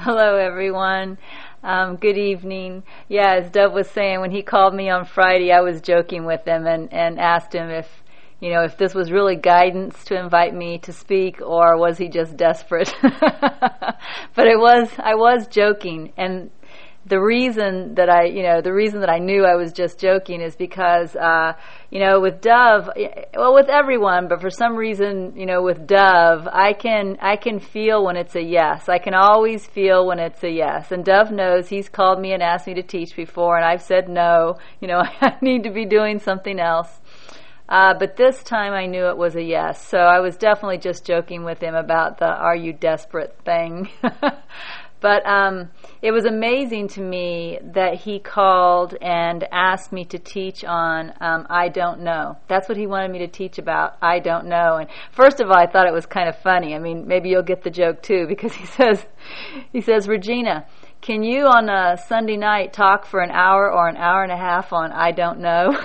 Hello, everyone. Good evening. Yeah, as Dov was saying, when he called me on Friday, I was joking with him and asked him if this was really guidance to invite me to speak, or was he just desperate? But I was joking, and the reason that I knew I was just joking is because with Dov, well, with everyone, but for some reason, with Dov, I can feel when it's a yes. I can always feel when it's a yes. And Dov knows, he's called me and asked me to teach before, and I've said no. I need to be doing something else. But this time I knew it was a yes. So I was definitely just joking with him about the "are you desperate" thing. But it was amazing to me that he called and asked me to teach on I don't know. That's what he wanted me to teach about, I don't know. And first of all, I thought it was kind of funny. I mean, maybe you'll get the joke too, because he says, Regina, can you on a Sunday night talk for an hour or an hour and a half on I don't know?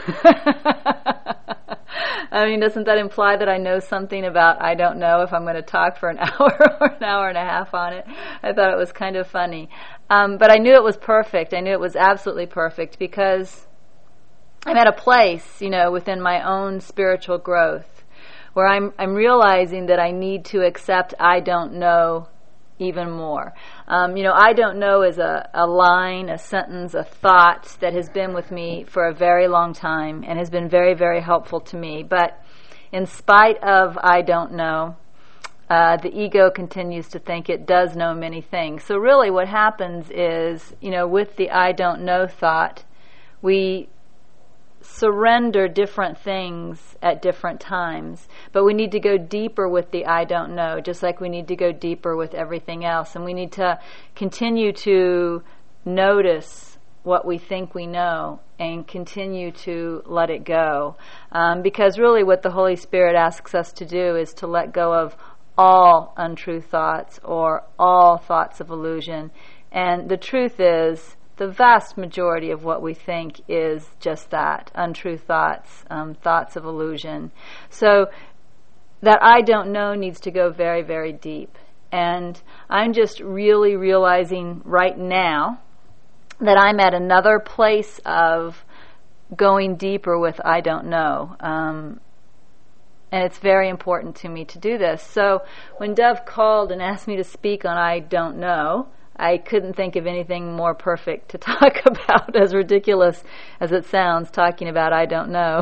I mean, doesn't that imply that I know something about I don't know if I'm going to talk for an hour or an hour and a half on it? I thought it was kind of funny. But I knew it was perfect. I knew it was absolutely perfect, because I'm at a place, within my own spiritual growth where I'm realizing that I need to accept I don't know even more. I don't know is a line, a sentence, a thought that has been with me for a very long time and has been very, very helpful to me. But in spite of I don't know, the ego continues to think it does know many things. So really what happens is, with the I don't know thought, we surrender different things at different times, but we need to go deeper with the I don't know, just like we need to go deeper with everything else, and we need to continue to notice what we think we know and continue to let it go, because really what the Holy Spirit asks us to do is to let go of all untrue thoughts or all thoughts of illusion. And the truth is, the vast majority of what we think is just that, untrue thoughts, thoughts of illusion. So that I don't know needs to go very, very deep. And I'm just really realizing right now that I'm at another place of going deeper with I don't know. And it's very important to me to do this. So when Dov called and asked me to speak on I don't know, I couldn't think of anything more perfect to talk about, as ridiculous as it sounds, talking about I don't know.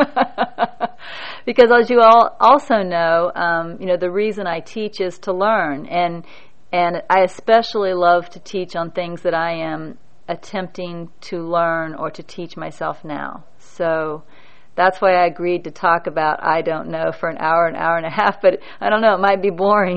Because as you all also know, the reason I teach is to learn. And I especially love to teach on things that I am attempting to learn or to teach myself now. So that's why I agreed to talk about I don't know for an hour and a half, but I don't know, it might be boring.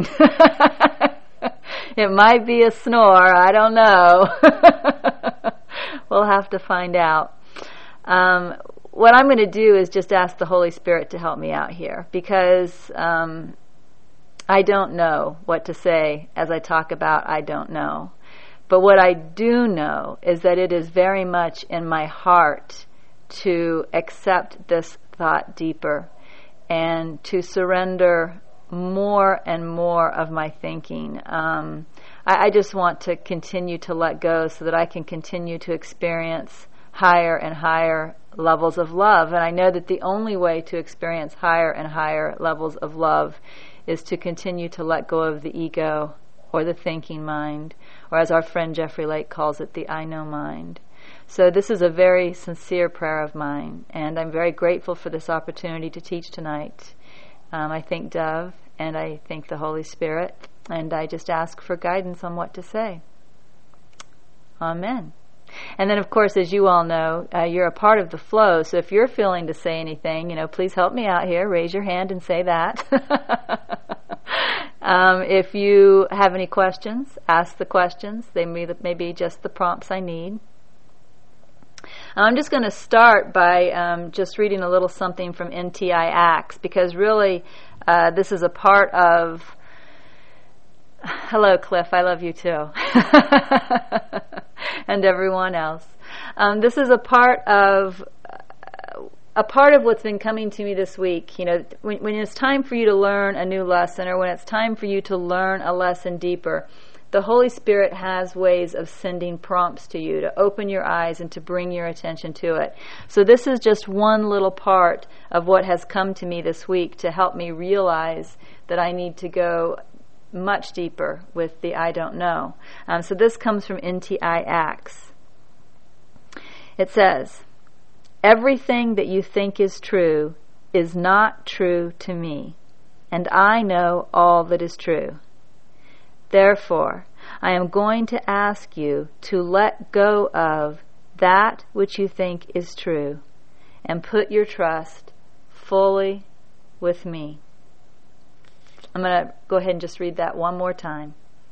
It might be a snore, I don't know. We'll have to find out. What I'm going to do is just ask the Holy Spirit to help me out here, because I don't know what to say as I talk about I don't know. But what I do know is that it is very much in my heart to accept this thought deeper and to surrender more and more of my thinking. I just want to continue to let go so that I can continue to experience higher and higher levels of love. And I know that the only way to experience higher and higher levels of love is to continue to let go of the ego or the thinking mind, or as our friend Jeffrey Lake calls it, the I know mind. So this is a very sincere prayer of mine, and I'm very grateful for this opportunity to teach tonight. I thank Dov, and I thank the Holy Spirit, and I just ask for guidance on what to say. Amen. And then, of course, as you all know, you're a part of the flow, so if you're feeling to say anything, please help me out here. Raise your hand and say that. If you have any questions, ask the questions. They may be just the prompts I need. I'm just going to start by just reading a little something from NTI Acts, because really this is a part of... Hello, Cliff. I love you too. And everyone else. This is a part of what's been coming to me this week. When it's time for you to learn a new lesson, or when it's time for you to learn a lesson deeper, the Holy Spirit has ways of sending prompts to you to open your eyes and to bring your attention to it. So this is just one little part of what has come to me this week to help me realize that I need to go much deeper with the I don't know. So this comes from NTI Acts. It says, "Everything that you think is true is not true to me, and I know all that is true. Therefore, I am going to ask you to let go of that which you think is true and put your trust fully with me." I'm going to go ahead and just read that one more time.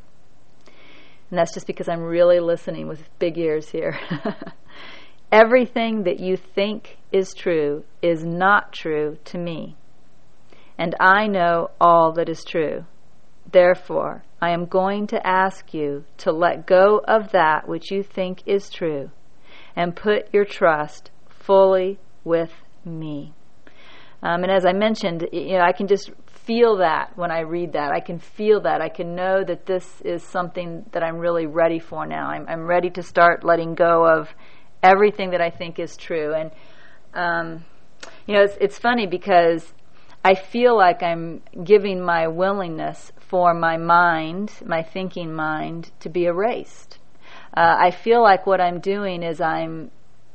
And that's just because I'm really listening with big ears here. "Everything that you think is true is not true to me, and I know all that is true. Therefore, I am going to ask you to let go of that which you think is true and put your trust fully with me." And as I mentioned, I can just feel that when I read that. I can feel that. I can know that this is something that I'm really ready for now. I'm ready to start letting go of everything that I think is true. And, it's funny because I feel like I'm giving my willingness for my mind, my thinking mind, to be erased. I feel like what I'm doing is I'm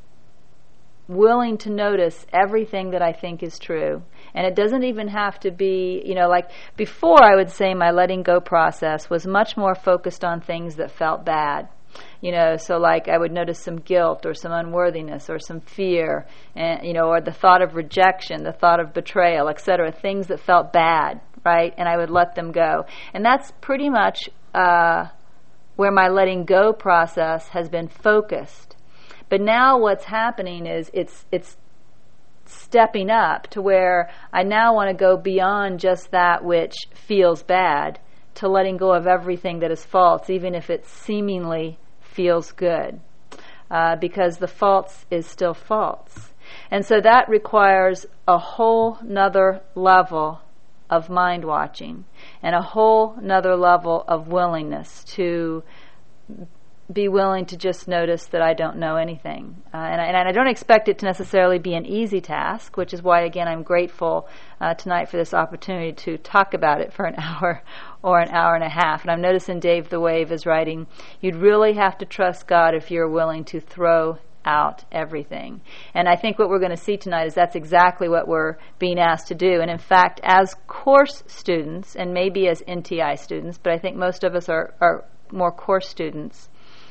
willing to notice everything that I think is true. And it doesn't even have to be, like before, I would say my letting go process was much more focused on things that felt bad. So like I would notice some guilt or some unworthiness or some fear, and, or the thought of rejection, the thought of betrayal, etc., things that felt bad, right? And I would let them go. And that's pretty much where my letting go process has been focused. But now what's happening is it's stepping up to where I now want to go beyond just that which feels bad to letting go of everything that is false, even if it seemingly feels good, because the false is still false. And so that requires a whole nother level of mind watching and a whole nother level of willingness to be willing to just notice that I don't know anything. And I don't expect it to necessarily be an easy task, which is why, again, I'm grateful tonight for this opportunity to talk about it for an hour or an hour and a half. And I'm noticing Dave the Wave is writing, you'd really have to trust God if you're willing to throw out everything. And I think what we're going to see tonight is that's exactly what we're being asked to do. And in fact, as course students, and maybe as NTI students, but I think most of us are more course students,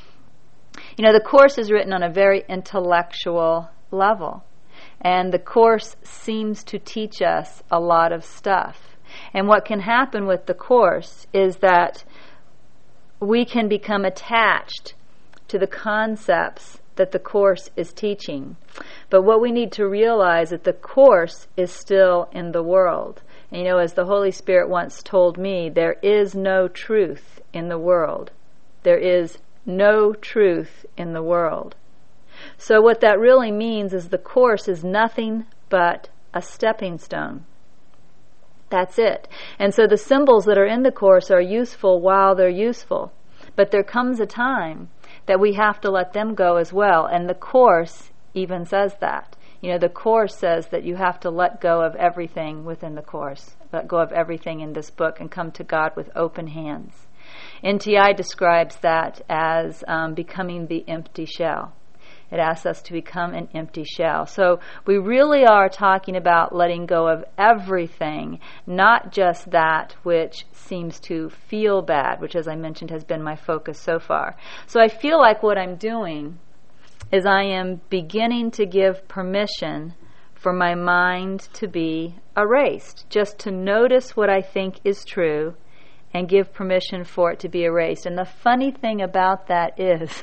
the Course is written on a very intellectual level, and the Course seems to teach us a lot of stuff. And what can happen with the Course is that we can become attached to the concepts that the Course is teaching. But what we need to realize is that the Course is still in the world. And, as the Holy Spirit once told me, there is no truth in the world. There is no truth in the world. So what that really means is the Course is nothing but a stepping stone. That's it. And so the symbols that are in the Course are useful while they're useful. But there comes a time that we have to let them go as well. And the Course even says that. The Course says that you have to let go of everything within the Course. Let go of everything in this book and come to God with open hands. NTI describes that as becoming the empty shell. It asks us to become an empty shell. So we really are talking about letting go of everything, not just that which seems to feel bad, which, as I mentioned, has been my focus so far. So I feel like what I'm doing is I am beginning to give permission for my mind to be erased, just to notice what I think is true and give permission for it to be erased. And the funny thing about that is,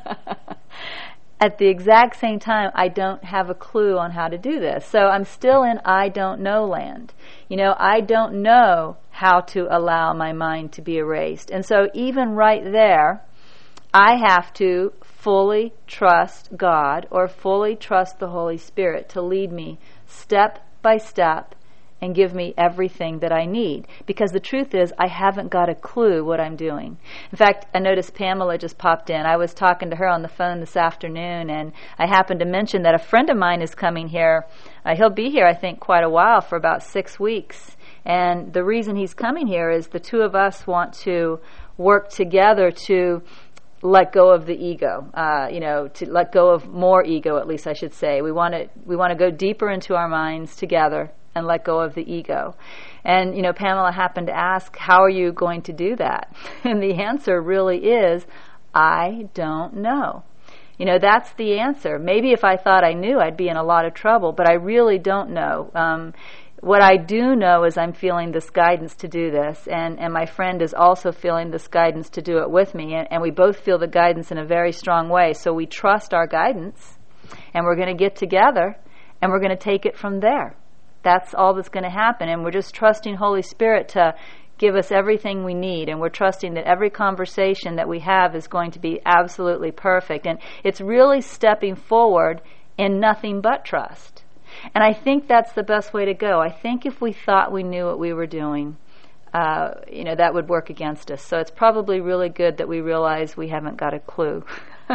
at the exact same time, I don't have a clue on how to do this. So I'm still in I don't know land. I don't know how to allow my mind to be erased. And so even right there, I have to fully trust God or fully trust the Holy Spirit to lead me step by step and give me everything that I need. Because the truth is, I haven't got a clue what I'm doing. In fact, I noticed Pamela just popped in. I was talking to her on the phone this afternoon, and I happened to mention that a friend of mine is coming here. He'll be here, I think, quite a while, for about 6 weeks. And the reason he's coming here is the two of us want to work together to let go of the ego, to let go of more ego, at least I should say. We want to go deeper into our minds together and let go of the ego. And, Pamela happened to ask, how are you going to do that? And the answer really is, I don't know. That's the answer. Maybe if I thought I knew, I'd be in a lot of trouble, but I really don't know. What I do know is I'm feeling this guidance to do this, and my friend is also feeling this guidance to do it with me, and we both feel the guidance in a very strong way. So we trust our guidance, and we're going to get together, and we're going to take it from there. That's all that's going to happen, and we're just trusting Holy Spirit to give us everything we need, and we're trusting that every conversation that we have is going to be absolutely perfect. And it's really stepping forward in nothing but trust. And I think that's the best way to go. I think if we thought we knew what we were doing, that would work against us. So it's probably really good that we realize we haven't got a clue.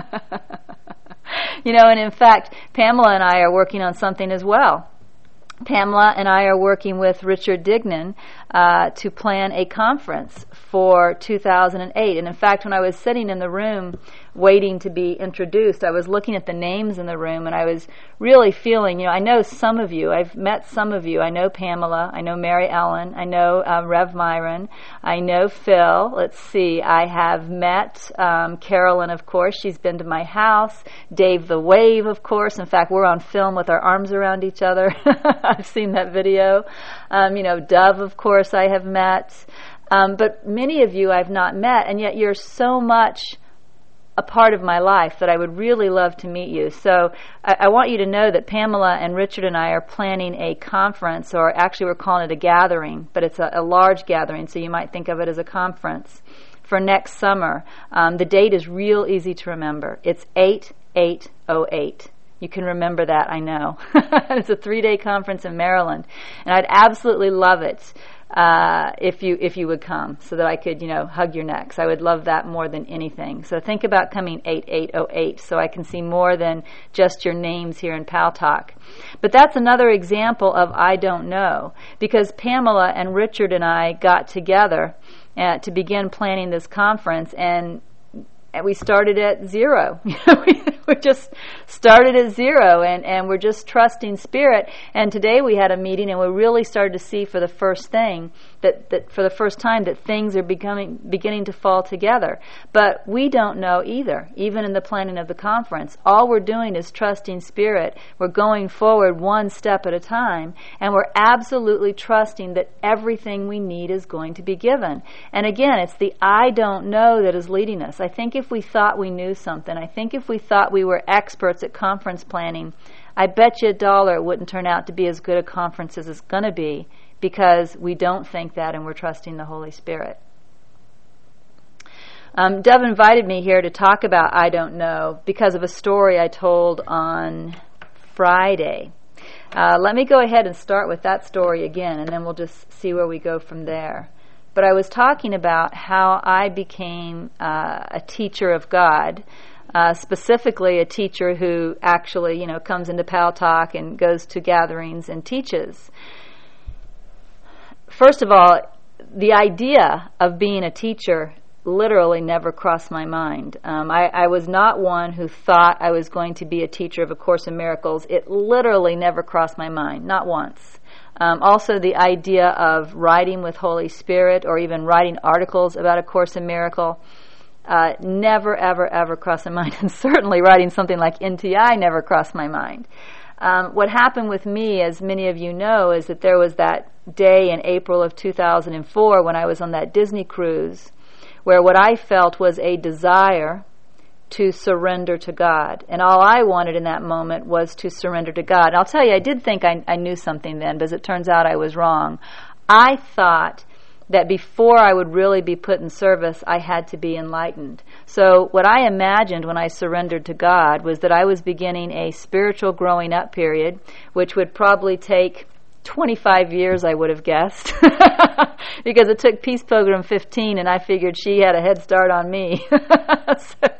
And in fact, Pamela and I are working on something as well. Pamela and I are working with Richard Dignan to plan a conference for 2008. And in fact, when I was sitting in the room waiting to be introduced, I was looking at the names in the room, and I was really feeling, I know some of you, I've met some of you. I know Pamela, I know Mary Ellen, I know Rev Myron, I know Phil. Let's see, I have met Carolyn, of course. She's been to my house. Dave the Wave, of course. In fact, we're on film with our arms around each other. I've seen that video. Dove, of course, I have met. But many of you I've not met, and yet you're so much a part of my life that I would really love to meet you. So I want you to know that Pamela and Richard and I are planning a conference, or actually we're calling it a gathering, but it's a large gathering, so you might think of it as a conference, for next summer. The date is real easy to remember. It's 8808. You can remember that, I know. It's a 3-day conference in Maryland, and I'd absolutely love it if you would come, so that I could hug your necks. I would love that more than anything. So think about coming 8808, so I can see more than just your names here in Pal Talk. But that's another example of I don't know, because Pamela and Richard and I got together to begin planning this conference, and we started at zero. We just started at zero, and we're just trusting Spirit. And today we had a meeting, and we really started to see for the first time that things are beginning to fall together. But we don't know either, even in the planning of the conference. All we're doing is trusting Spirit. We're going forward one step at a time, and we're absolutely trusting that everything we need is going to be given. And again, it's the I don't know that is leading us. I think if we thought we knew something, I think if we thought we were experts at conference planning, I bet you $1 it wouldn't turn out to be as good a conference as it's going to be, because we don't think that, and we're trusting the Holy Spirit. Dove invited me here to talk about I don't know because of a story I told on Friday. Let me go ahead and start with that story again, and then we'll just see where we go from there. But I was talking about how I became a teacher of God, specifically a teacher who actually, comes into Pal Talk and goes to gatherings and teaches. First of all, the idea of being a teacher literally never crossed my mind. I was not one who thought I was going to be a teacher of A Course in Miracles. It literally never crossed my mind, not once. Also, the idea of writing with Holy Spirit, or even writing articles about A Course in Miracle, never, ever, ever crossed my mind. And certainly writing something like NTI never crossed my mind. What happened with me, as many of you know, is that there was that day in April of 2004 when I was on that Disney cruise, where what I felt was a desire to surrender to God. And all I wanted in that moment was to surrender to God. And I'll tell you, I did think I knew something then, but as it turns out, I was wrong. I thought that before I would really be put in service, I had to be enlightened. So what I imagined when I surrendered to God was that I was beginning a spiritual growing up period, which would probably take 25 years, I would have guessed, because it took Peace Pilgrim 15, and I figured she had a head start on me. So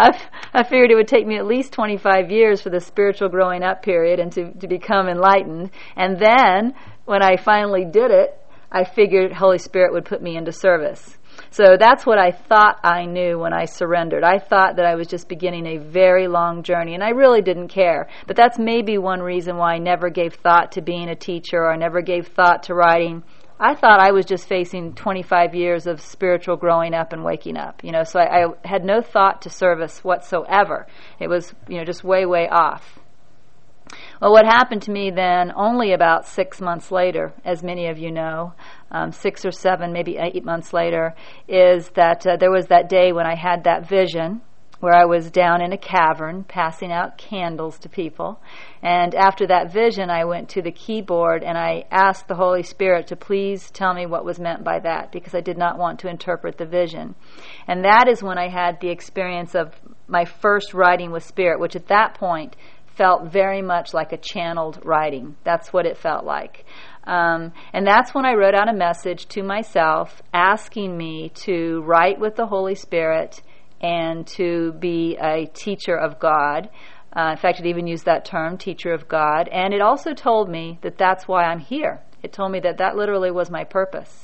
I figured it would take me at least 25 years for the spiritual growing up period and to become enlightened. And then, when I finally did it, I figured Holy Spirit would put me into service. So that's what I thought I knew when I surrendered. I thought that I was just beginning a very long journey, and I really didn't care. But that's maybe one reason why I never gave thought to being a teacher, or I never gave thought to writing. I thought I was just facing 25 years of spiritual growing up and waking up. So I had no thought to service whatsoever. It was, just way, way off. Well, what happened to me then, only about 6 months later, as many of you know, 6 or 7, maybe 8 months later, is that there was that day when I had that vision where I was down in a cavern passing out candles to people. And after that vision, I went to the keyboard and I asked the Holy Spirit to please tell me what was meant by that, because I did not want to interpret the vision. And that is when I had the experience of my first writing with Spirit, which at that point felt very much like a channeled writing. That's what it felt like. And that's when I wrote out a message to myself asking me to write with the Holy Spirit and to be a teacher of God. In fact, it even used that term, teacher of God. And it also told me that that's why I'm here. It told me that that literally was my purpose.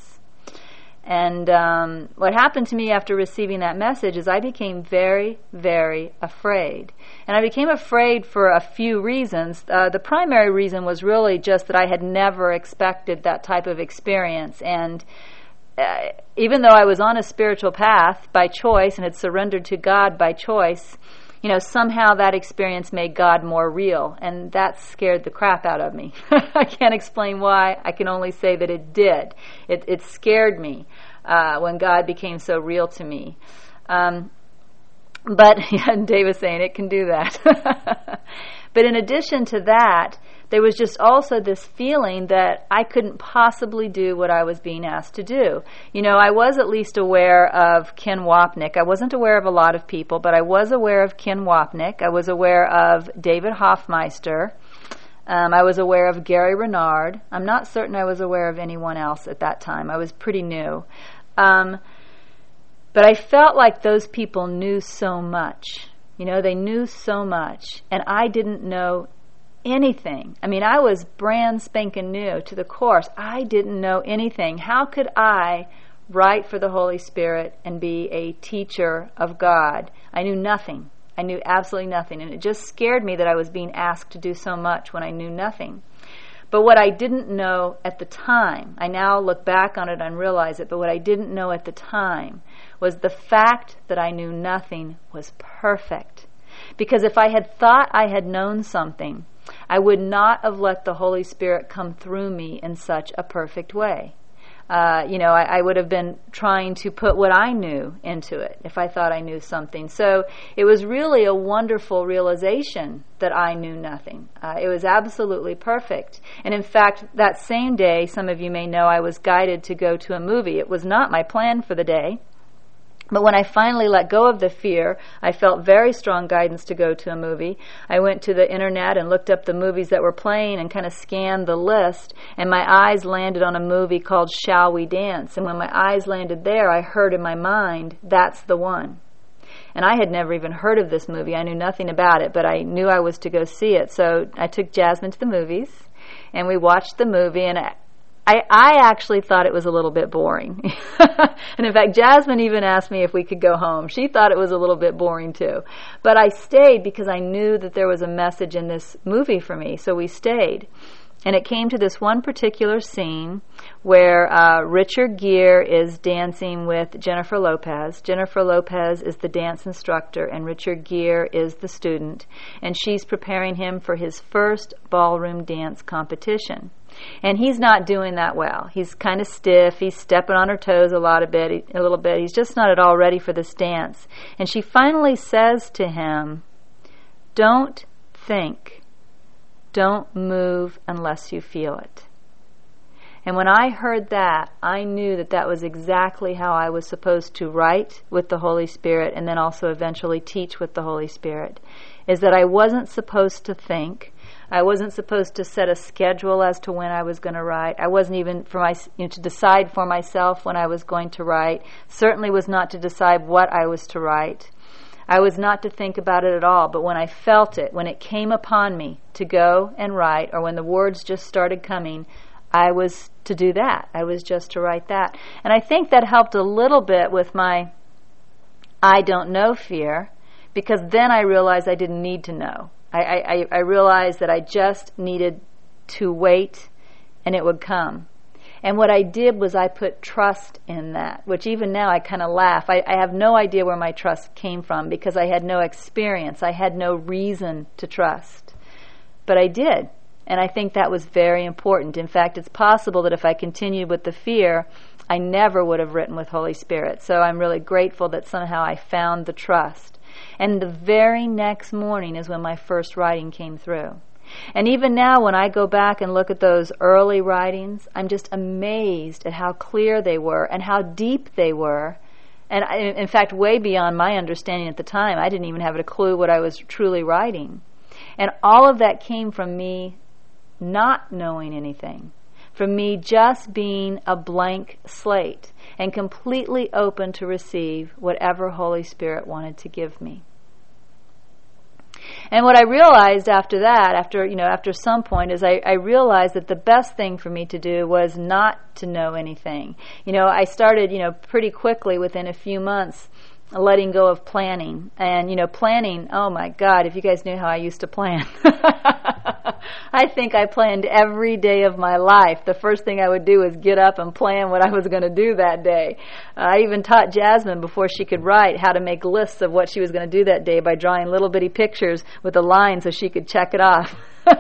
And what happened to me after receiving that message is I became very, very afraid. And I became afraid for a few reasons. The primary reason was really just that I had never expected that type of experience. And even though I was on a spiritual path by choice and had surrendered to God by choice, somehow that experience made God more real, and that scared the crap out of me. I can't explain why. I can only say that it did. It scared me when God became so real to me. But Dave was saying it can do that. But in addition to that, there was just also this feeling that I couldn't possibly do what I was being asked to do. I was at least aware of Ken Wapnick. I wasn't aware of a lot of people, but I was aware of Ken Wapnick. I was aware of David Hoffmeister. I was aware of Gary Renard. I'm not certain I was aware of anyone else at that time. I was pretty new. But I felt like those people knew so much. They knew so much, and I didn't know anything. I was brand spanking new to the course. I didn't know anything. How could I write for the Holy Spirit and be a teacher of God? I knew nothing. I knew absolutely nothing, and it just scared me that I was being asked to do so much when I knew nothing. But what I didn't know at the time, I now look back on it and realize it, but what I didn't know at the time was the fact that I knew nothing was perfect. Because if I had thought I had known something, I would not have let the Holy Spirit come through me in such a perfect way. I would have been trying to put what I knew into it if I thought I knew something. So it was really a wonderful realization that I knew nothing. It was absolutely perfect. And in fact, that same day, some of you may know, I was guided to go to a movie. It was not my plan for the day. But when I finally let go of the fear, I felt very strong guidance to go to a movie. I went to the internet and looked up the movies that were playing and kind of scanned the list, and my eyes landed on a movie called Shall We Dance? And when my eyes landed there, I heard in my mind, that's the one. And I had never even heard of this movie. I knew nothing about it, but I knew I was to go see it. So I took Jasmine to the movies, and we watched the movie, and I actually thought it was a little bit boring. And in fact, Jasmine even asked me if we could go home. She thought it was a little bit boring too. But I stayed because I knew that there was a message in this movie for me, so we stayed. And it came to this one particular scene where Richard Gere is dancing with Jennifer Lopez. Jennifer Lopez is the dance instructor, and Richard Gere is the student. And she's preparing him for his first ballroom dance competition. And he's not doing that well. He's kind of stiff. He's stepping on her toes a little bit. He's just not at all ready for this dance. And she finally says to him, "Don't think. Don't move unless you feel it." And when I heard that, I knew that that was exactly how I was supposed to write with the Holy Spirit and then also eventually teach with the Holy Spirit, is that I wasn't supposed to think. I wasn't supposed to set a schedule as to when I was going to write. I wasn't even to decide for myself when I was going to write. Certainly was not to decide what I was to write. I was not to think about it at all, but when I felt it, when it came upon me to go and write, or when the words just started coming, I was to do that. I was just to write that. And I think that helped a little bit with my I don't know fear, because then I realized I didn't need to know. I realized that I just needed to wait and it would come. And what I did was I put trust in that, which even now I kind of laugh. I have no idea where my trust came from because I had no experience. I had no reason to trust. But I did. And I think that was very important. In fact, it's possible that if I continued with the fear, I never would have written with Holy Spirit. So I'm really grateful that somehow I found the trust. And the very next morning is when my first writing came through. And even now when I go back and look at those early writings, I'm just amazed at how clear they were and how deep they were. And in fact, way beyond my understanding at the time. I didn't even have a clue what I was truly writing. And all of that came from me not knowing anything. From me just being a blank slate and completely open to receive whatever Holy Spirit wanted to give me. And what I realized after that, after some point, is I realized that the best thing for me to do was not to know anything. I started, pretty quickly within a few months letting go of planning. And, planning, oh my God, if you guys knew how I used to plan. I think I planned every day of my life. The first thing I would do was get up and plan what I was going to do that day. I even taught Jasmine before she could write how to make lists of what she was going to do that day by drawing little bitty pictures with a line so she could check it off.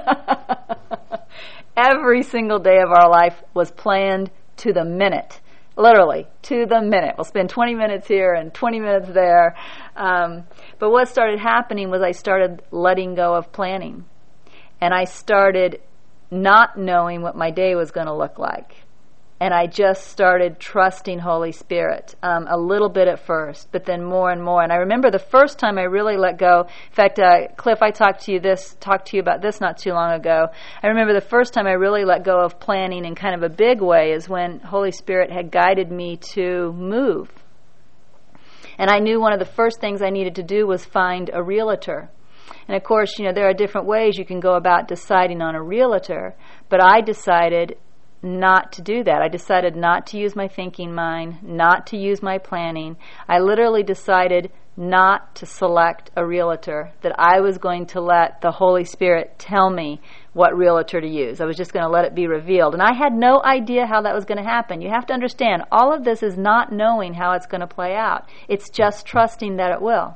Every single day of our life was planned to the minute. Literally, to the minute. We'll spend 20 minutes here and 20 minutes there. But what started happening was I started letting go of planning. And I started not knowing what my day was going to look like. And I just started trusting Holy Spirit, a little bit at first, but then more and more. And I remember the first time I really let go. In fact, Cliff, I talked to you about this not too long ago. I remember the first time I really let go of planning in kind of a big way is when Holy Spirit had guided me to move. And I knew one of the first things I needed to do was find a realtor. And of course, there are different ways you can go about deciding on a realtor, but I decided not to do that. I decided not to use my thinking mind, not to use my planning. I literally decided not to select a realtor, that I was going to let the Holy Spirit tell me what realtor to use. I was just going to let it be revealed. And I had no idea how that was going to happen. You have to understand, all of this is not knowing how it's going to play out. It's just trusting that it will.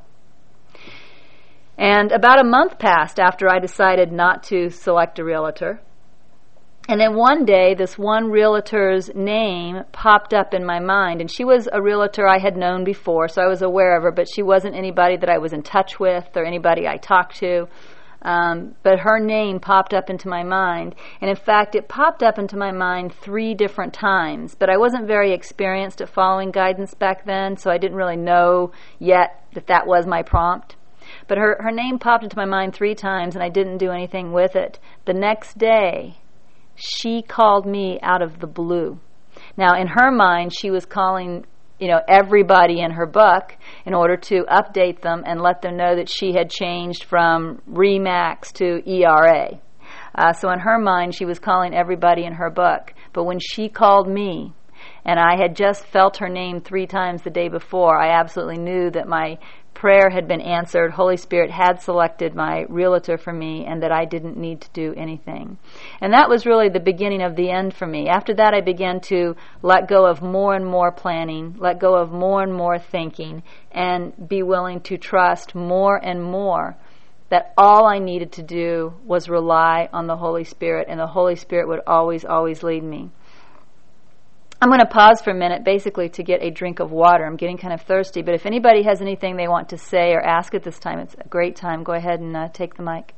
And about a month passed after I decided not to select a realtor. And then one day, this one realtor's name popped up in my mind. And she was a realtor I had known before, so I was aware of her, but she wasn't anybody that I was in touch with or anybody I talked to. But her name popped up into my mind. And in fact, it popped up into my mind 3 different times. But I wasn't very experienced at following guidance back then, so I didn't really know yet that was my prompt. But her name popped into my mind 3 times, and I didn't do anything with it. The next day, she called me out of the blue. Now, in her mind, she was calling, everybody in her book in order to update them and let them know that she had changed from RE/MAX to ERA. So in her mind, she was calling everybody in her book. But when she called me, and I had just felt her name 3 times the day before, I absolutely knew that my prayer had been answered. Holy Spirit had selected my realtor for me, and that I didn't need to do anything. And that was really the beginning of the end for me. After that, I began to let go of more and more planning, let go of more and more thinking, and be willing to trust more and more that all I needed to do was rely on the Holy Spirit, and the Holy Spirit would always, always lead me. I'm going to pause for a minute basically to get a drink of water. I'm getting kind of thirsty, but if anybody has anything they want to say or ask at this time, it's a great time. Go ahead and take the mic.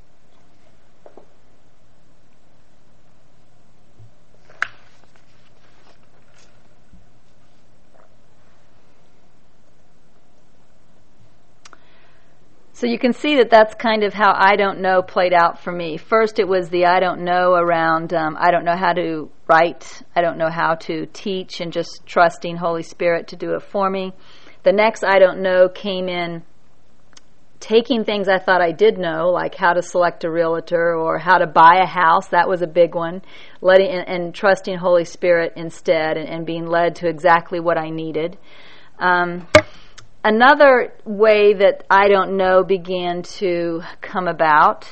So you can see that that's kind of how I don't know played out for me. First it was the I don't know around, I don't know how to write, I don't know how to teach, and just trusting Holy Spirit to do it for me. The next I don't know came in taking things I thought I did know, like how to select a realtor or how to buy a house. That was a big one. And trusting Holy Spirit instead, and being led to exactly what I needed. Another way that I don't know began to come about,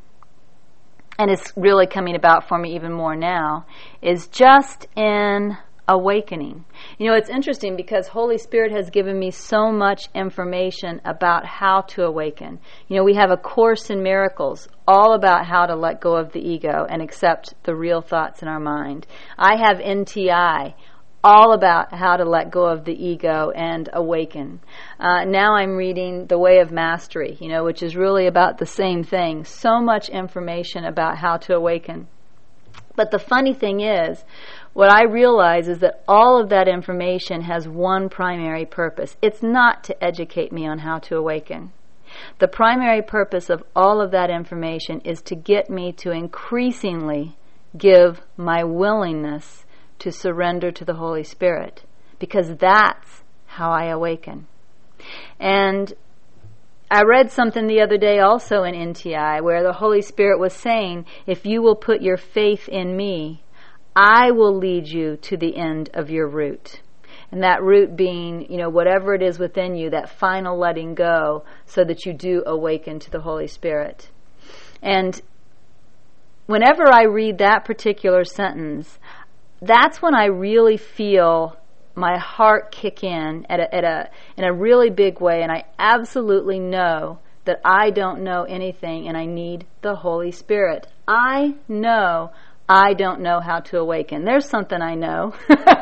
and it's really coming about for me even more now, is just in awakening. You know, it's interesting because Holy Spirit has given me so much information about how to awaken. You know, we have a Course in Miracles all about how to let go of the ego and accept the real thoughts in our mind. I have NTI, all about how to let go of the ego and awaken. Now I'm reading The Way of Mastery, you know, which is really about the same thing. So much information about how to awaken. But the funny thing is, what I realize is that all of that information has one primary purpose. It's not to educate me on how to awaken. The primary purpose of all of that information is to get me to increasingly give my willingness to surrender to the Holy Spirit, because that's how I awaken. And I read something the other day also in NTI where the Holy Spirit was saying, if you will put your faith in me, I will lead you to the end of your route. And that route being, you know, whatever it is within you, that final letting go, so that you do awaken to the Holy Spirit. And whenever I read that particular sentence, that's when I really feel my heart kick in in a really big way, and I absolutely know that I don't know anything and I need the Holy Spirit. I know I don't know how to awaken. There's something I know.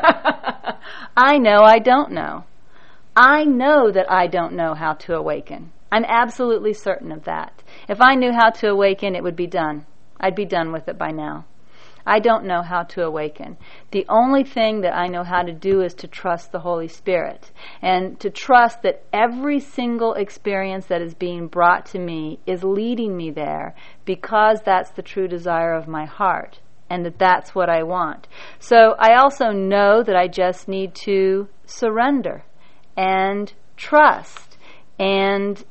I know I don't know. I know that I don't know how to awaken. I'm absolutely certain of that. If I knew how to awaken, it would be done. I'd be done with it by now. I don't know how to awaken. The only thing that I know how to do is to trust the Holy Spirit, and to trust that every single experience that is being brought to me is leading me there, because that's the true desire of my heart, and that that's what I want. So I also know that I just need to surrender and trust and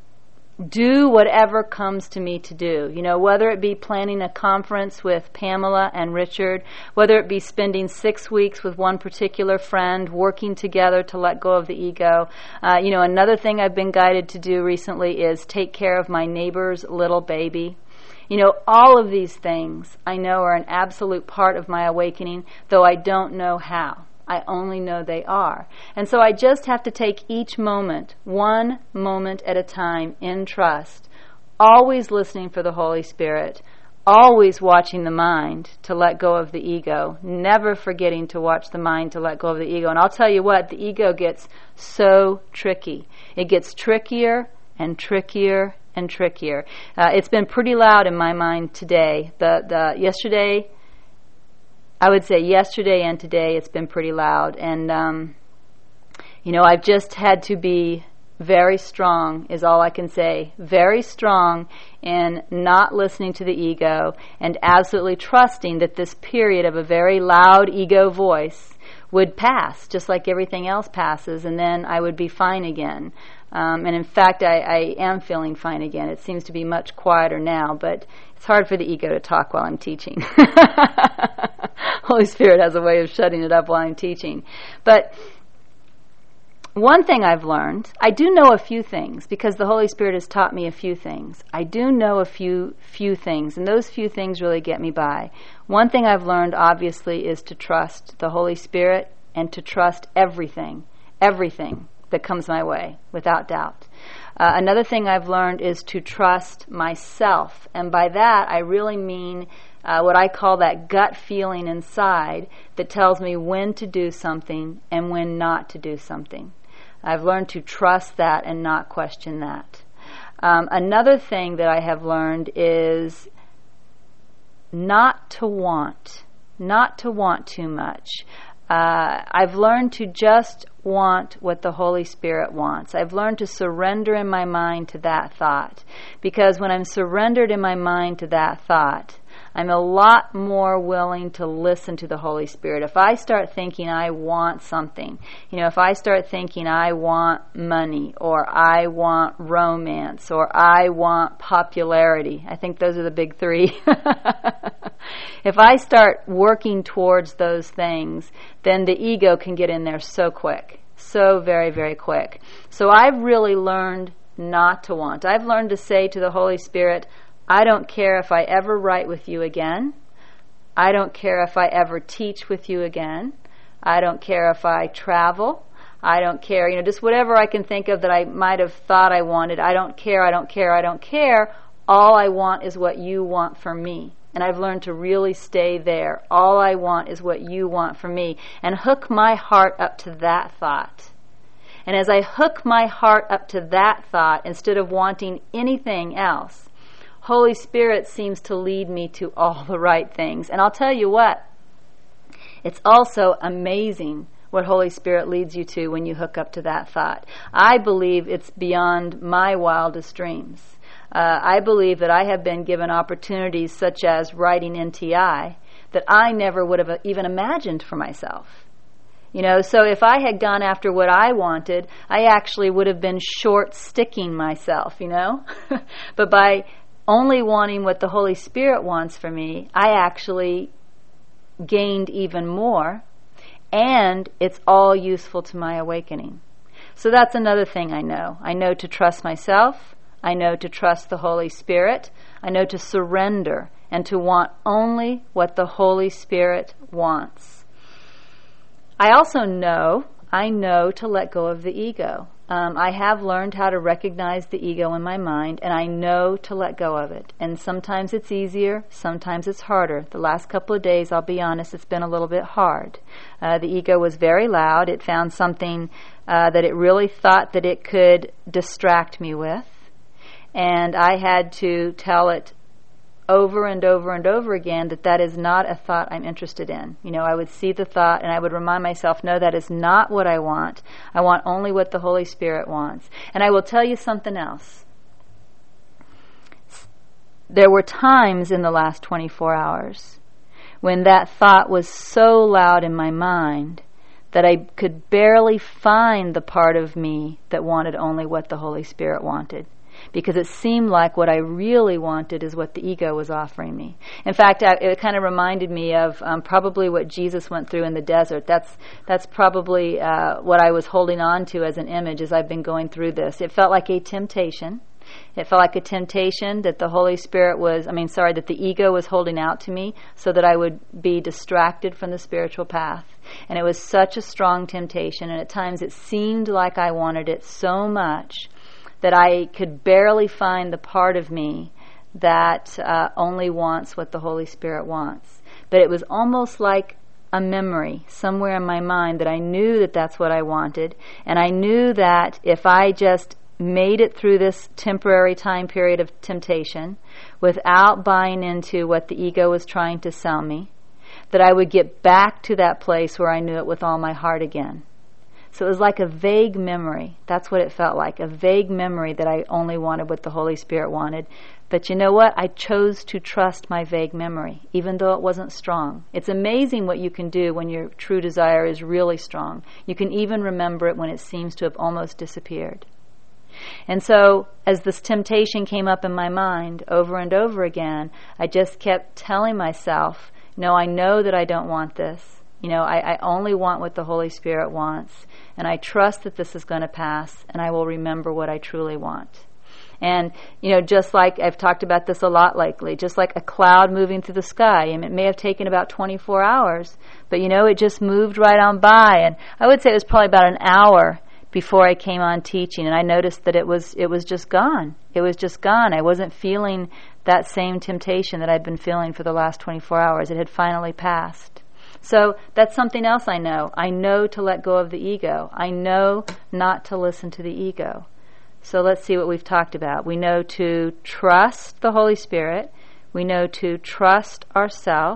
do whatever comes to me to do. You know, whether it be planning a conference with Pamela and Richard, whether it be spending 6 weeks with one particular friend, working together to let go of the ego. You know, another thing I've been guided to do recently is take care of my neighbor's little baby. You know, all of these things I know are an absolute part of my awakening, though I don't know how. I only know they are. And so I just have to take each moment, one moment at a time, in trust, always listening for the Holy Spirit, always watching the mind to let go of the ego, never forgetting to watch the mind to let go of the ego. And I'll tell you what, the ego gets so tricky. It gets trickier and trickier and trickier. It's been pretty loud in my mind today. Yesterday, I would say yesterday and today it's been pretty loud. And, you know, I've just had to be very strong, is all I can say. Very strong in not listening to the ego and absolutely trusting that this period of a very loud ego voice would pass, just like everything else passes, and then I would be fine again. And in fact, I am feeling fine again. It seems to be much quieter now, but it's hard for the ego to talk while I'm teaching. Holy Spirit has a way of shutting it up while I'm teaching. But one thing I've learned, I do know a few things, because the Holy Spirit has taught me a few things. I do know a few things, and those few things really get me by. One thing I've learned, obviously, is to trust the Holy Spirit and to trust everything that comes my way, without doubt. Another thing I've learned is to trust myself, and by that I really mean what I call that gut feeling inside that tells me when to do something and when not to do something. I've learned to trust that and not question that. Another thing that I have learned is not to want too much. I've learned to just want what the Holy Spirit wants. I've learned to surrender in my mind to that thought. Because when I'm surrendered in my mind to that thought, I'm a lot more willing to listen to the Holy Spirit. If I start thinking I want something, if I start thinking I want money, or I want romance, or I want popularity, I think those are the big three. If I start working towards those things, then the ego can get in there so quick, so very, very quick. So I've really learned not to want. I've learned to say to the Holy Spirit, I don't care if I ever write with you again. I don't care if I ever teach with you again. I don't care if I travel. I don't care, just whatever I can think of that I might have thought I wanted. I don't care, I don't care, I don't care. All I want is what you want for me. And I've learned to really stay there. All I want is what you want for me. And hook my heart up to that thought. And as I hook my heart up to that thought, instead of wanting anything else, Holy Spirit seems to lead me to all the right things. And I'll tell you what, it's also amazing what Holy Spirit leads you to when you hook up to that thought. I believe it's beyond my wildest dreams. I believe that I have been given opportunities such as writing NTI that I never would have even imagined for myself. So if I had gone after what I wanted, I actually would have been short-sticking myself, But by only wanting what the Holy Spirit wants for me, I actually gained even more, and it's all useful to my awakening. So that's another thing I know. I know to trust myself. I know to trust the Holy Spirit. I know to surrender and to want only what the Holy Spirit wants. I also know to let go of the ego. I have learned how to recognize the ego in my mind, and I know to let go of it. And sometimes it's easier, sometimes it's harder. The last couple of days, I'll be honest, it's been a little bit hard. The ego was very loud. It found something that it really thought that it could distract me with. And I had to tell it over and over and over again that is not a thought I'm interested in. I would see the thought and I would remind myself, no, that is not what I want. I want only what the Holy Spirit wants. And I will tell you something else. There were times in the last 24 hours when that thought was so loud in my mind that I could barely find the part of me that wanted only what the Holy Spirit wanted. Because it seemed like what I really wanted is what the ego was offering me. In fact, it kind of reminded me of probably what Jesus went through in the desert. That's probably what I was holding on to as an image as I've been going through this. It felt like a temptation. It felt like a temptation that the Holy Spirit that the ego was holding out to me so that I would be distracted from the spiritual path. And it was such a strong temptation, and at times it seemed like I wanted it so much that I could barely find the part of me that only wants what the Holy Spirit wants. But it was almost like a memory somewhere in my mind that I knew that that's what I wanted, and I knew that if I just made it through this temporary time period of temptation without buying into what the ego was trying to sell me, that I would get back to that place where I knew it with all my heart again. So it was like a vague memory. That's what it felt like, a vague memory that I only wanted what the Holy Spirit wanted. But you know what? I chose to trust my vague memory, even though it wasn't strong. It's amazing what you can do when your true desire is really strong. You can even remember it when it seems to have almost disappeared. And so, as this temptation came up in my mind over and over again, I just kept telling myself, no, I know that I don't want this. I only want what the Holy Spirit wants, and I trust that this is going to pass, and I will remember what I truly want. And, just like I've talked about this a lot lately, just like a cloud moving through the sky, and it may have taken about 24 hours, but, it just moved right on by, and I would say it was probably about an hour before I came on teaching, and I noticed that it was just gone. It was just gone. I wasn't feeling that same temptation that I'd been feeling for the last 24 hours. It had finally passed. So that's something else I know. I know to let go of the ego. I know not to listen to the ego. So let's see what we've talked about. We know to trust the Holy Spirit. We know to trust ourselves.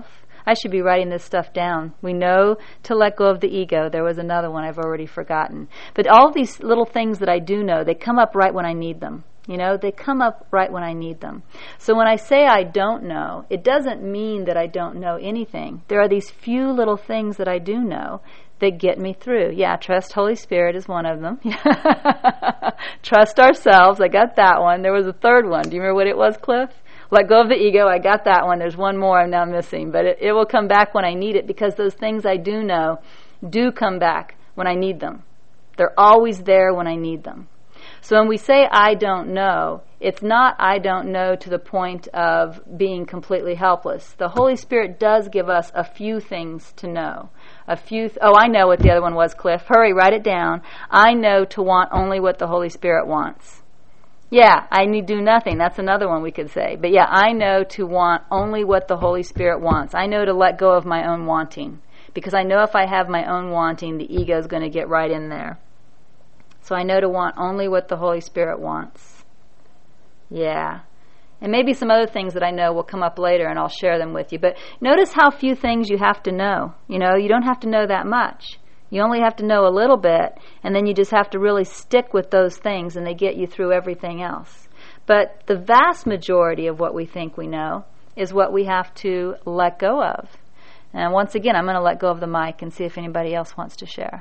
I should be writing this stuff down. We know to let go of the ego. There was another one I've already forgotten. But all these little things that I do know, they come up right when I need them. They come up right when I need them. So when I say I don't know, it doesn't mean that I don't know anything. There are these few little things that I do know that get me through. Yeah, trust Holy Spirit is one of them. Trust ourselves. I got that one. There was a third one. Do you remember what it was, Cliff? Let go of the ego. I got that one. There's one more I'm now missing. But it will come back when I need it, because those things I do know do come back when I need them. They're always there when I need them. So when we say I don't know, it's not I don't know to the point of being completely helpless. The Holy Spirit does give us a few things to know. I know what the other one was, Cliff. Hurry, write it down. I know to want only what the Holy Spirit wants. Yeah, I need do nothing. That's another one we could say. But yeah, I know to want only what the Holy Spirit wants. I know to let go of my own wanting. Because I know if I have my own wanting, the ego is going to get right in there. So I know to want only what the Holy Spirit wants. Yeah. And maybe some other things that I know will come up later, and I'll share them with you. But notice how few things you have to know. You don't have to know that much. You only have to know a little bit, and then you just have to really stick with those things, and they get you through everything else. But the vast majority of what we think we know is what we have to let go of. And once again, I'm going to let go of the mic and see if anybody else wants to share.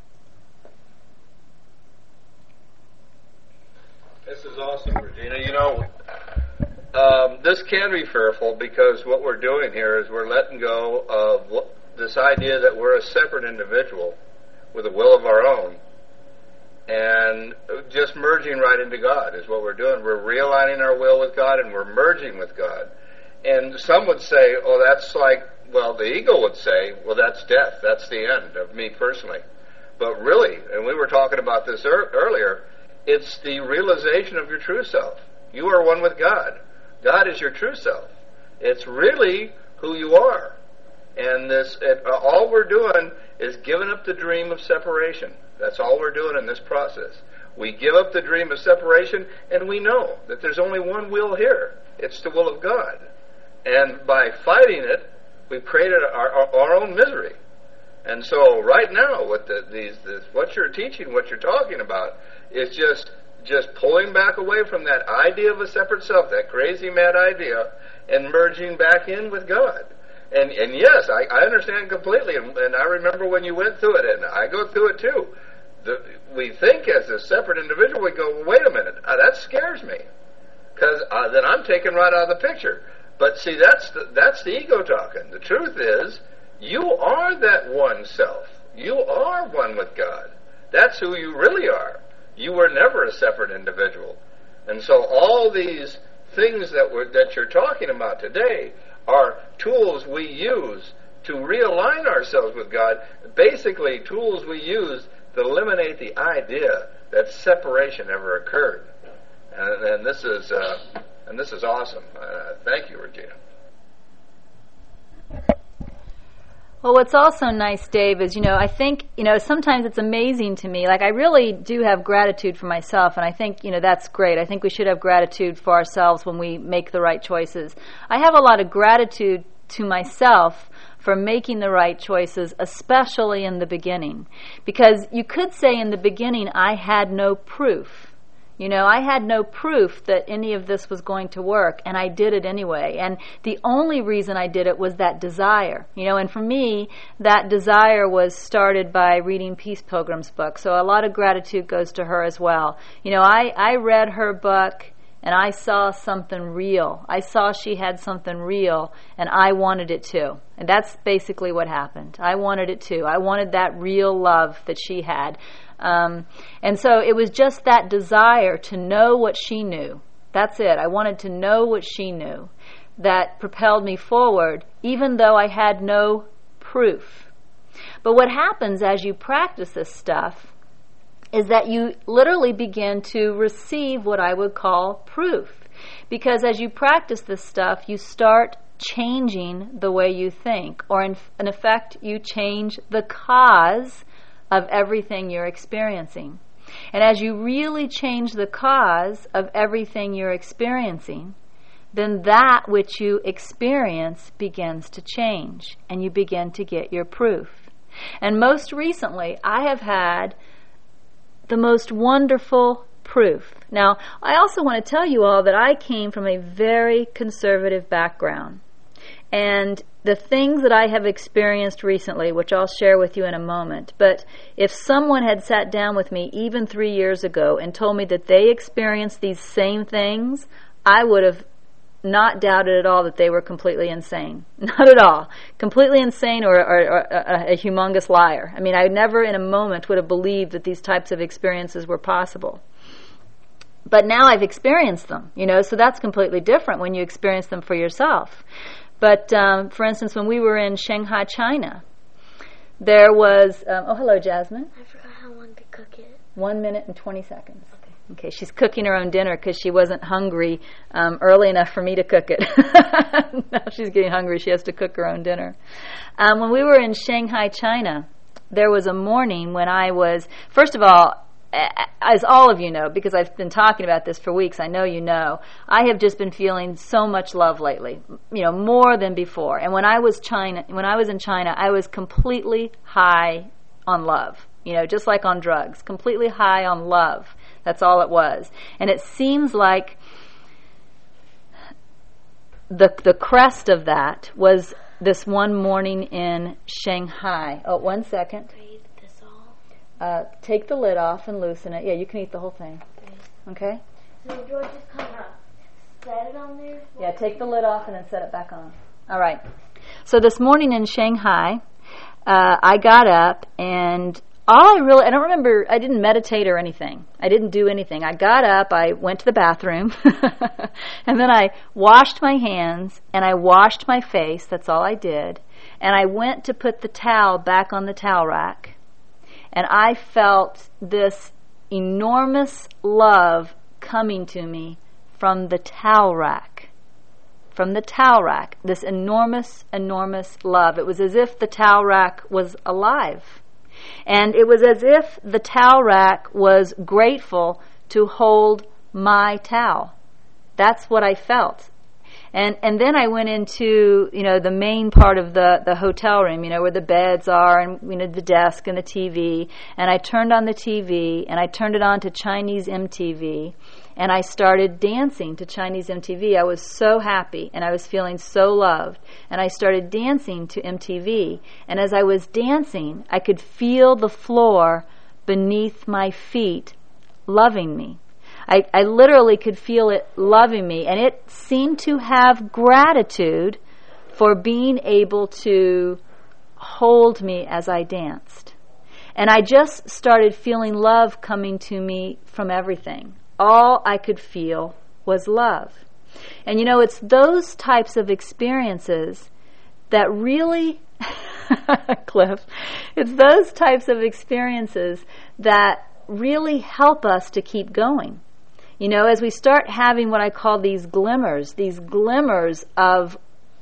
This is awesome, Regina. This can be fearful, because what we're doing here is we're letting go of this idea that we're a separate individual with a will of our own, and just merging right into God is what we're doing. We're realigning our will with God, and we're merging with God. And some would say, that's like, the ego would say, that's death. That's the end of me personally. But really, and we were talking about this earlier, it's the realization of your true self. You are one with God. God is your true self. It's really who you are. And all we're doing is giving up the dream of separation. That's all we're doing in this process. We give up the dream of separation, and we know that there's only one will here. It's the will of God. And by fighting it, we've created our own misery. And so right now, with what you're teaching, what you're talking about, is just pulling back away from that idea of a separate self, that crazy mad idea, and merging back in with God. And yes, I understand completely, and I remember when you went through it, and I go through it too. We think as a separate individual, we go, wait a minute, that scares me, because then I'm taken right out of the picture. But see, that's the ego talking. The truth is, you are that one self. You are one with God. That's who you really are. You were never a separate individual. And so all these things that you're talking about today are tools we use to realign ourselves with God, basically tools we use to eliminate the idea that separation ever occurred. And this is awesome. Thank you, Regina. Well, what's also nice, Dave, is, I think, sometimes it's amazing to me. Like, I really do have gratitude for myself, and I think, that's great. I think we should have gratitude for ourselves when we make the right choices. I have a lot of gratitude to myself for making the right choices, especially in the beginning. Because you could say in the beginning, I had no proof. I had no proof that any of this was going to work, and I did it anyway. And the only reason I did it was that desire. And for me, that desire was started by reading Peace Pilgrim's book. So a lot of gratitude goes to her as well. I read her book, and I saw something real. I saw she had something real, and I wanted it too. And that's basically what happened. I wanted it too. I wanted that real love that she had. And so it was just that desire to know what she knew. That's it. I wanted to know what she knew that propelled me forward, even though I had no proof. But what happens as you practice this stuff is that you literally begin to receive what I would call proof. Because as you practice this stuff, you start changing the way you think. Or in effect, you change the cause of everything you're experiencing. And as you really change the cause of everything you're experiencing, then that which you experience begins to change, and you begin to get your proof. And most recently, I have had the most wonderful proof. Now, I also want to tell you all that I came from a very conservative background. And the things that I have experienced recently, which I'll share with you in a moment, but if someone had sat down with me even 3 years ago and told me that they experienced these same things, I would have not doubted at all that they were completely insane. Not at all. Completely insane or a humongous liar. I mean, I never in a moment would have believed that these types of experiences were possible. But now I've experienced them, so that's completely different when you experience them for yourself. But, for instance, when we were in Shanghai, China, there was... hello, Jasmine. I forgot how long to cook it. 1 minute and 20 seconds. Okay, she's cooking her own dinner because she wasn't hungry early enough for me to cook it. Now she's getting hungry. She has to cook her own dinner. When we were in Shanghai, China, there was a morning when I was... First of all, as all of you know, because I've been talking about this for weeks, I know you know, I have just been feeling so much love lately, more than before. And when I was in China, I was completely high on love, just like on drugs, completely high on love. That's all it was. And it seems like the crest of that was this one morning in Shanghai. Oh, 1 second. Take the lid off and loosen it. Yeah, you can eat the whole thing. Okay? So do I just kind of set it on there? Yeah, take the lid off and then set it back on. All right. So this morning in Shanghai, I got up and I don't remember, I didn't meditate or anything. I didn't do anything. I got up, I went to the bathroom, and then I washed my hands and I washed my face. That's all I did. And I went to put the towel back on the towel rack. And I felt this enormous love coming to me from the towel rack. From the towel rack. This enormous, enormous love. It was as if the towel rack was alive. And it was as if the towel rack was grateful to hold my towel. That's what I felt. And then I went into, the main part of the hotel room, where the beds are and, the desk and the TV. And I turned on the TV and I turned it on to Chinese MTV. And I started dancing to Chinese MTV. I was so happy and I was feeling so loved. And I started dancing to MTV. And as I was dancing, I could feel the floor beneath my feet loving me. I literally could feel it loving me, and it seemed to have gratitude for being able to hold me as I danced. And I just started feeling love coming to me from everything. All I could feel was love. And it's those types of experiences that really, Cliff, it's those types of experiences that really help us to keep going. As we start having what I call these glimmers of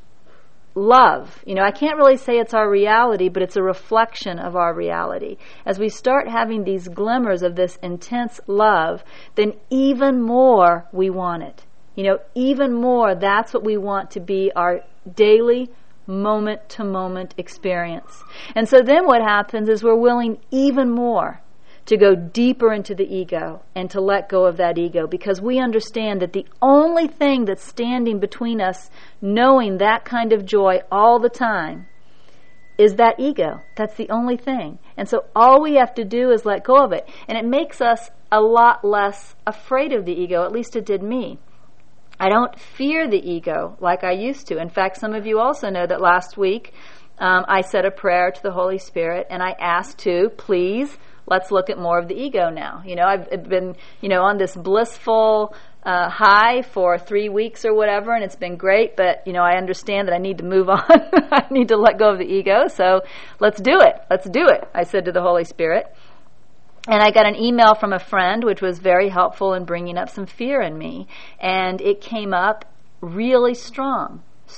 love. I can't really say it's our reality, but it's a reflection of our reality. As we start having these glimmers of this intense love, then even more we want it. Even more, that's what we want to be our daily moment-to-moment experience. And so then what happens is we're willing even more to go deeper into the ego and to let go of that ego, because we understand that the only thing that's standing between us knowing that kind of joy all the time is that ego. That's the only thing. And so all we have to do is let go of it. And it makes us a lot less afraid of the ego, at least it did me. I don't fear the ego like I used to. In fact, some of you also know that last week I said a prayer to the Holy Spirit and I asked to, please, let's look at more of the ego now. I've been, on this blissful high for 3 weeks or whatever, and it's been great, but, I understand that I need to move on. I need to let go of the ego, so let's do it. Let's do it, I said to the Holy Spirit. And I got an email from a friend, which was very helpful in bringing up some fear in me, and it came up really strong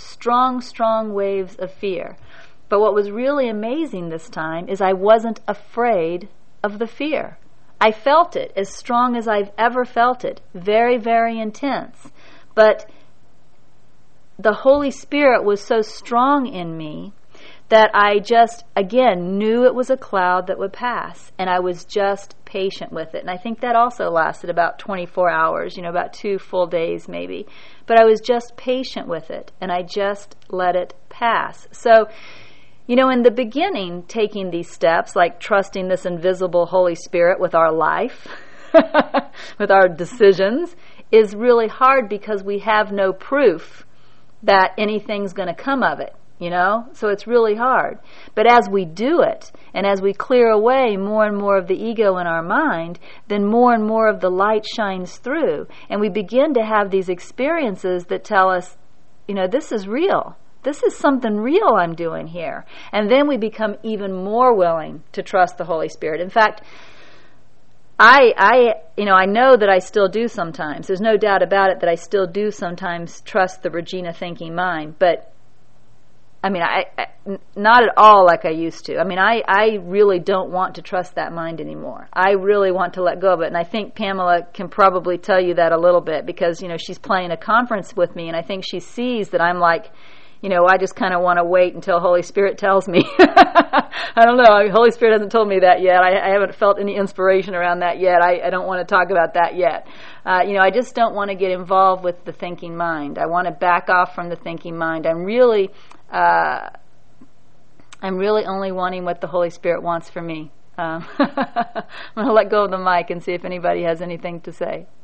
waves of fear. But what was really amazing this time is I wasn't afraid of the fear. I felt it as strong as I've ever felt it. Very, very intense. But the Holy Spirit was so strong in me that I just, again, knew it was a cloud that would pass, and I was just patient with it. And I think that also lasted about 24 hours, about 2 full days maybe. But I was just patient with it, and I just let it pass. So, in the beginning, taking these steps, like trusting this invisible Holy Spirit with our life, with our decisions, is really hard because we have no proof that anything's going to come of it. So it's really hard. But as we do it, and as we clear away more and more of the ego in our mind, then more and more of the light shines through. And we begin to have these experiences that tell us, this is real. This is something real I'm doing here. And then we become even more willing to trust the Holy Spirit. In fact, I know that I still do sometimes. There's no doubt about it that I still do sometimes trust the Regina thinking mind. But I not at all like I used to. I really don't want to trust that mind anymore. I really want to let go of it. And I think Pamela can probably tell you that a little bit because, she's playing a conference with me, and I think she sees that I'm like, I just kind of want to wait until Holy Spirit tells me. I don't know. Holy Spirit hasn't told me that yet. I haven't felt any inspiration around that yet. I don't want to talk about that yet. I just don't want to get involved with the thinking mind. I want to back off from the thinking mind. I'm really only wanting what the Holy Spirit wants for me. I'm going to let go of the mic and see if anybody has anything to say.